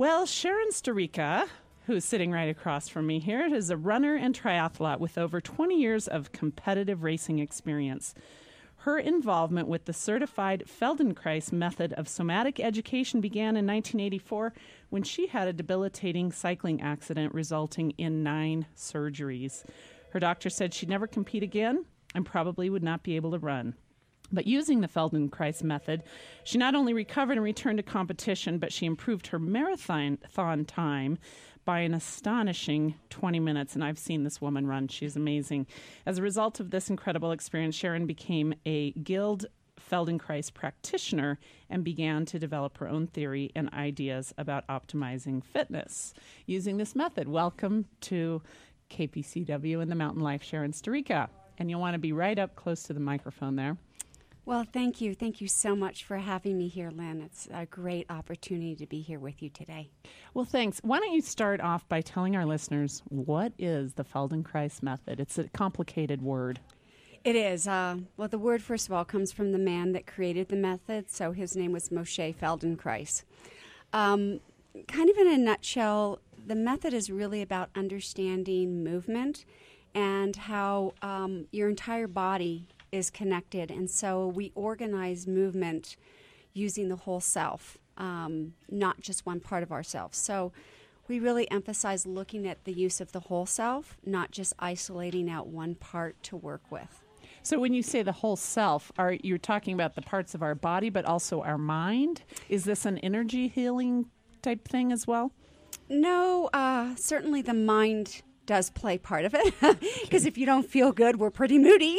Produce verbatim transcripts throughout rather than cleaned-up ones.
Well, Sharon Storica, who's sitting right across from me here, is a runner and triathlete with over twenty years of competitive racing experience. Her involvement with the certified Feldenkrais method of somatic education began in nineteen eighty-four when she had a debilitating cycling accident resulting in nine surgeries. Her doctor said she'd never compete again and probably would not be able to run. But using the Feldenkrais method, she not only recovered and returned to competition, but she improved her marathon time by an astonishing twenty minutes. And I've seen this woman run. She's amazing. As a result of this incredible experience, Sharon became a Guild Feldenkrais practitioner and began to develop her own theory and ideas about optimizing fitness using this method. Welcome to K P C W and the Mountain Life, Sharon Storica. And you'll want to be right up close to the microphone there. Well, thank you. Thank you so much for having me here, Lynn. It's a great opportunity to be here with you today. Well, thanks. Why don't you start off by telling our listeners, what is the Feldenkrais method? It's a complicated word. It is. Uh, well, the word, first of all, comes from the man that created the method. So his name was Moshe Feldenkrais. Um, kind of in a nutshell, the method is really about understanding movement and how um, your entire body is connected. And so we organize movement using the whole self, um, not just one part of ourselves. So we really emphasize looking at the use of the whole self, not just isolating out one part to work with. So when you say the whole self, are you talking about the parts of our body, but also our mind? Is this an energy healing type thing as well? No, uh, certainly the mind does play part of it, because if you don't feel good, we're pretty moody.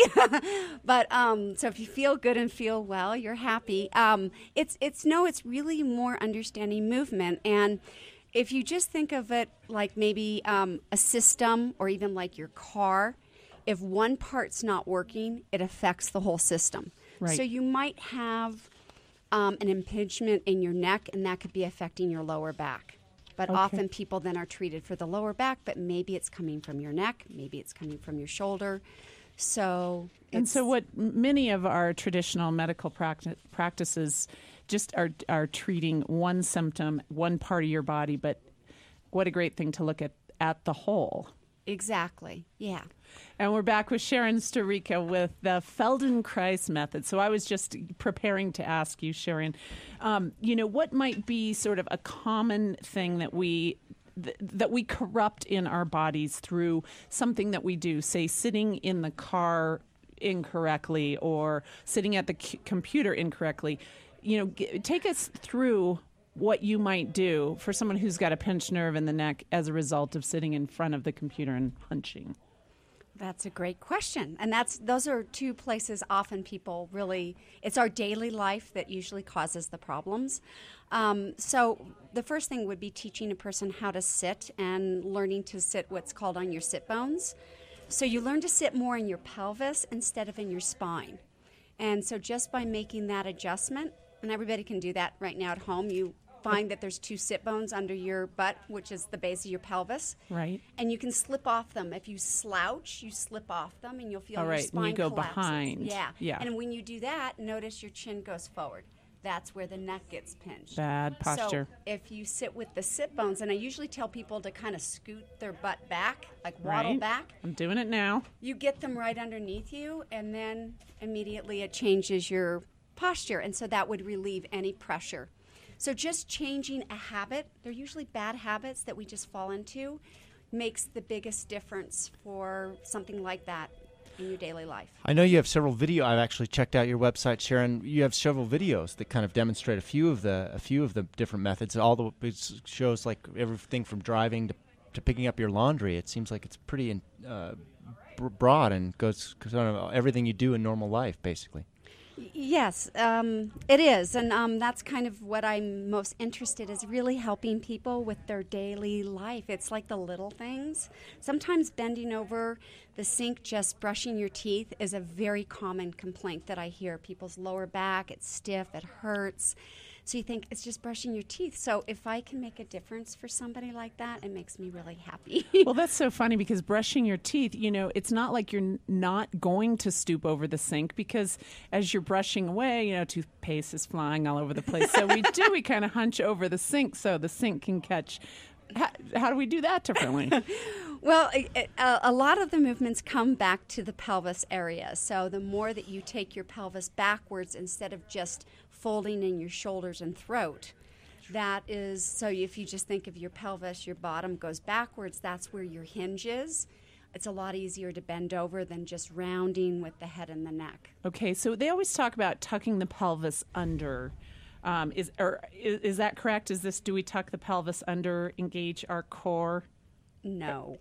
But um, so if you feel good and feel well, you're happy. Um, it's it's no, it's really more understanding movement. And if you just think of it like maybe um, a system, or even like your car, if one part's not working, it affects the whole system. Right. So you might have um, an impingement in your neck, and that could be affecting your lower back. But Okay. often people then are treated for the lower back, but maybe it's coming from your neck, maybe it's coming from your shoulder. So it's, And so what many of our traditional medical practi- practices just are are treating one symptom, one part of your body, but what a great thing to look at at the whole. Exactly, yeah. And we're back with Sharon Storica with the Feldenkrais method. So I was just preparing to ask you, Sharon, um, you know, what might be sort of a common thing that we th- that we corrupt in our bodies through something that we do, say sitting in the car incorrectly or sitting at the c- computer incorrectly. You know, g- take us through what you might do for someone who's got a pinched nerve in the neck as a result of sitting in front of the computer and punching. That's a great question. And that's those are two places often people really, it's our daily life that usually causes the problems. Um, so the first thing would be teaching a person how to sit and learning to sit what's called on your sit bones. So you learn to sit more in your pelvis instead of in your spine. And so just by making that adjustment, and everybody can do that right now at home, you find that there's two sit bones under your butt, which is the base of your pelvis. Right. And you can slip off them. If you slouch, you slip off them, and you'll feel All your right, and spine you go collapses. behind. Yeah. Yeah. And when you do that, notice your chin goes forward. That's where the neck gets pinched. Bad posture. So if you sit with the sit bones, and I usually tell people to kind of scoot their butt back, like waddle Right. back. I'm doing it now. You get them right underneath you, and then immediately it changes your posture, and so that would relieve any pressure. So just changing a habit, they're usually bad habits that we just fall into, makes the biggest difference for something like that in your daily life. I know you have several video. I've actually checked out your website, Sharon. You have several videos that kind of demonstrate a few of the a few of the different methods. All the it shows like everything from driving to to picking up your laundry. It seems like it's pretty uh, broad and goes kind of everything you do in normal life, basically. Yes, um, it is, and um, that's kind of what I'm most interested in, is really helping people with their daily life. It's like the little things. Sometimes bending over the sink, just brushing your teeth, is a very common complaint that I hear. People's lower back, it's stiff, it hurts. So you think it's just brushing your teeth. So if I can make a difference for somebody like that, it makes me really happy. Well, that's so funny because brushing your teeth, you know, it's not like you're n- not going to stoop over the sink because as you're brushing away, you know, toothpaste is flying all over the place. So we do, we kind of hunch over the sink so the sink can catch. How, how do we do that differently? Well, it, it, uh, a lot of the movements come back to the pelvis area. So the more that you take your pelvis backwards instead of just folding in your shoulders and throat, that is, so if you just think of your pelvis, your bottom goes backwards, that's where your hinge is. It's a lot easier to bend over than just rounding with the head and the neck. Okay, so they always talk about tucking the pelvis under. Um, is, or, is is that correct? Is this, do we tuck the pelvis under, engage our core? No.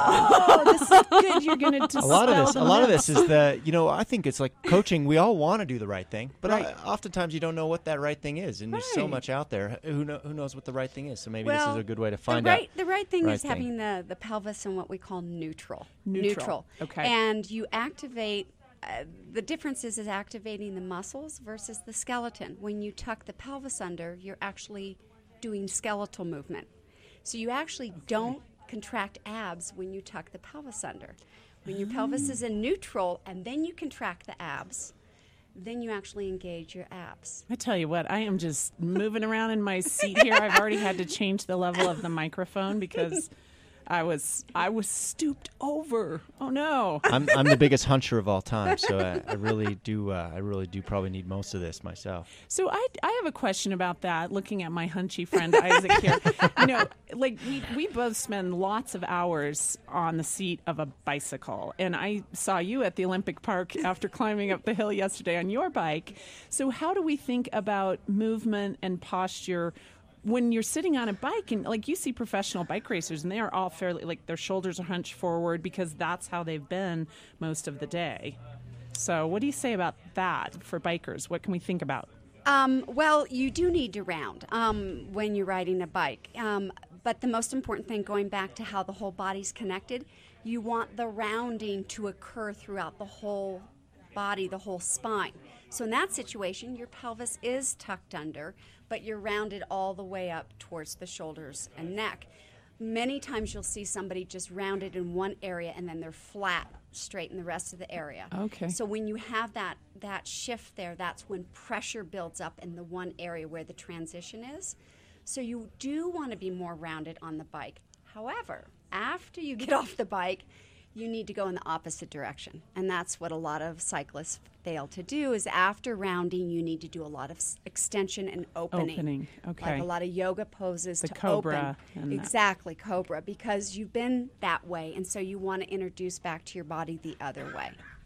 Oh, this is good. You're going to A lot of this, a lot of this is the, you know, I think it's like coaching. We all want to do the right thing, but Right. I, oftentimes you don't know what that right thing is, and there's so Right. much out there. Who know, who knows what the right thing is? So maybe Well, this is a good way to find the right, out. The right thing right is thing. having the, the pelvis in what we call neutral. Neutral. Okay. And you activate, uh, the difference is, is activating the muscles versus the skeleton. When you tuck the pelvis under, you're actually doing skeletal movement. So you actually okay. don't contract abs when you tuck the pelvis under. When your pelvis is in neutral and then you contract the abs, then you actually engage your abs. I tell you what, I am just moving around in my seat here. I've already had to change the level of the microphone because I was I was stooped over. Oh no! I'm I'm the biggest huncher of all time, so I, I really do uh, I really do probably need most of this myself. So I I have a question about that. Looking at my hunchy friend Isaac here, you know, like we we both spend lots of hours on the seat of a bicycle, and I saw you at the Olympic Park after climbing up the hill yesterday on your bike. So how do we think about movement and posture when you're sitting on a bike? And like you see professional bike racers and they are all fairly, like their shoulders are hunched forward because that's how they've been most of the day. So what do you say about that for bikers? What can we think about? Um, well, you do need to round um, when you're riding a bike. Um, but the most important thing, going back to how the whole body's connected, you want the rounding to occur throughout the whole body, the whole spine. So in that situation, your pelvis is tucked under, but you're rounded all the way up towards the shoulders and neck. Many times you'll see somebody just rounded in one area and then they're flat, straight in the rest of the area. Okay. So when you have that, that shift there, that's when pressure builds up in the one area where the transition is. So you do want to be more rounded on the bike. However, after you get off the bike, you need to go in the opposite direction. And that's what a lot of cyclists fail to do, is after rounding, you need to do a lot of s- extension and opening. Opening, okay. Like a lot of yoga poses The to cobra open. and that. Exactly, cobra, because you've been that way, and so you want to introduce back to your body the other way.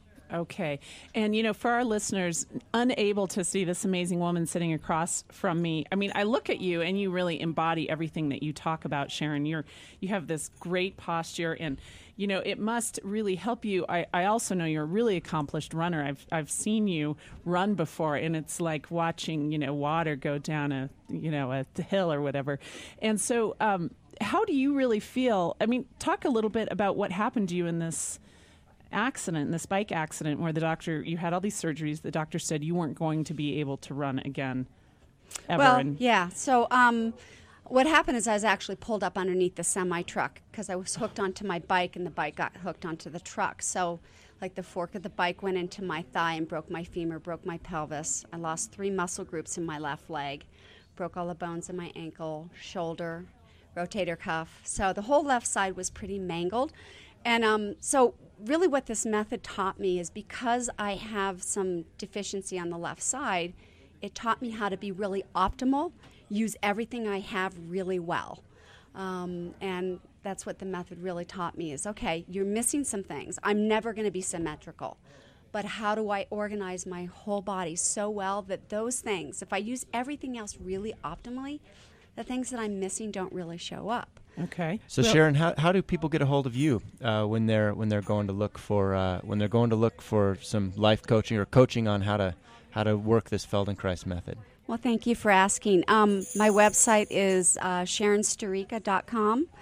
Okay. And, you know, for our listeners unable to see this amazing woman sitting across from me, I mean, I look at you and you really embody everything that you talk about, Sharon. You're, you have this great posture and, you know, it must really help you. I, I also know you're a really accomplished runner. I've, I've seen you run before, and it's like watching, you know, water go down a, you know, a hill or whatever. And so um, how do you really feel? I mean, talk a little bit about what happened to you in this accident, this bike accident where the doctor, you had all these surgeries, the doctor said you weren't going to be able to run again ever. Well, and yeah. So um, what happened is I was actually pulled up underneath the semi-truck because I was hooked onto my bike and the bike got hooked onto the truck. So like the fork of the bike went into my thigh and broke my femur, broke my pelvis. I lost three muscle groups in my left leg, broke all the bones in my ankle, shoulder, rotator cuff. So the whole left side was pretty mangled. And um, so really what this method taught me is, because I have some deficiency on the left side, it taught me how to be really optimal, use everything I have really well. Um, and that's what the method really taught me is, okay, you're missing some things. I'm never going to be symmetrical. But how do I organize my whole body so well that those things, if I use everything else really optimally, the things that I'm missing don't really show up. okay. So Well, Sharon, how how do people get a hold of you uh, when they're when they're going to look for uh, when they're going to look for some life coaching or coaching on how to how to work this Feldenkrais method? Well, thank you for asking. Um, my website is uh, sharon sturicka dot com,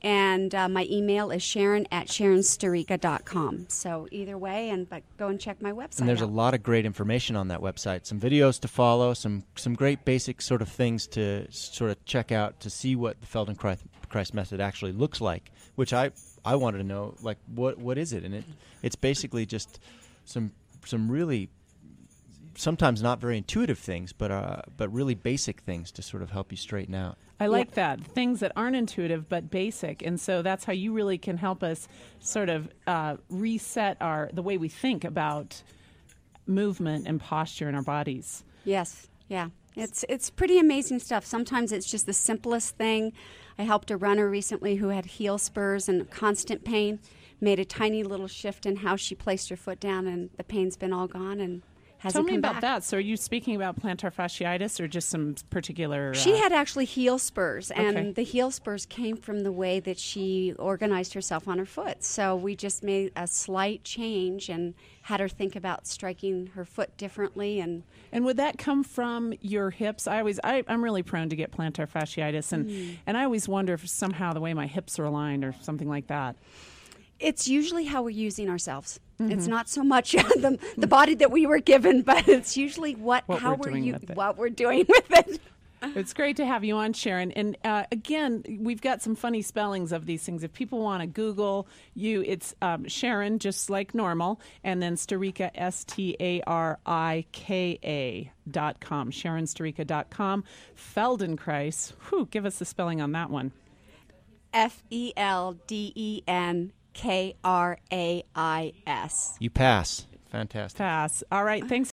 And uh, my email is Sharon at Sharon Sturicka dot com. So either way, and but go and check my website And there's out. a lot of great information on that website. Some videos to follow, some some great basic sort of things to sort of check out to see what the Feldenkrais method actually looks like, which I I wanted to know, like, what what is it? And it it's basically just some some really sometimes not very intuitive things, but uh, but really basic things to sort of help you straighten out. I like that. Things that aren't intuitive but basic. And so that's how you really can help us sort of uh, reset our the way we think about movement and posture in our bodies. Yes, yeah. It's it's pretty amazing stuff. Sometimes it's just the simplest thing. I helped a runner recently who had heel spurs and constant pain, made a tiny little shift in how she placed her foot down, and the pain's been all gone and hasn't Tell me come about back. that. So are you speaking about plantar fasciitis or just some particular... Uh, She had actually heel spurs, and Okay. the heel spurs came from the way that she organized herself on her foot. So we just made a slight change and had her think about striking her foot differently. And And would that come from your hips? I always, I, I'm really prone to get plantar fasciitis, and, Mm. and I always wonder if somehow the way my hips are aligned or something like that. it's usually how we're using ourselves. Mm-hmm. It's not so much the, the body that we were given, but it's usually what, What how we're we're doing u- with it. what we're doing with it. It's great to have you on, Sharon. And uh, again, we've got some funny spellings of these things. If people want to Google you, it's um, Sharon, just like normal, and then Sturicka, S T A R I K A dot com, Sharon Sturicka dot com. Feldenkrais, whew, give us the spelling on that one. F E L D E N K R A I S. You pass. Fantastic. Pass. All right, thanks.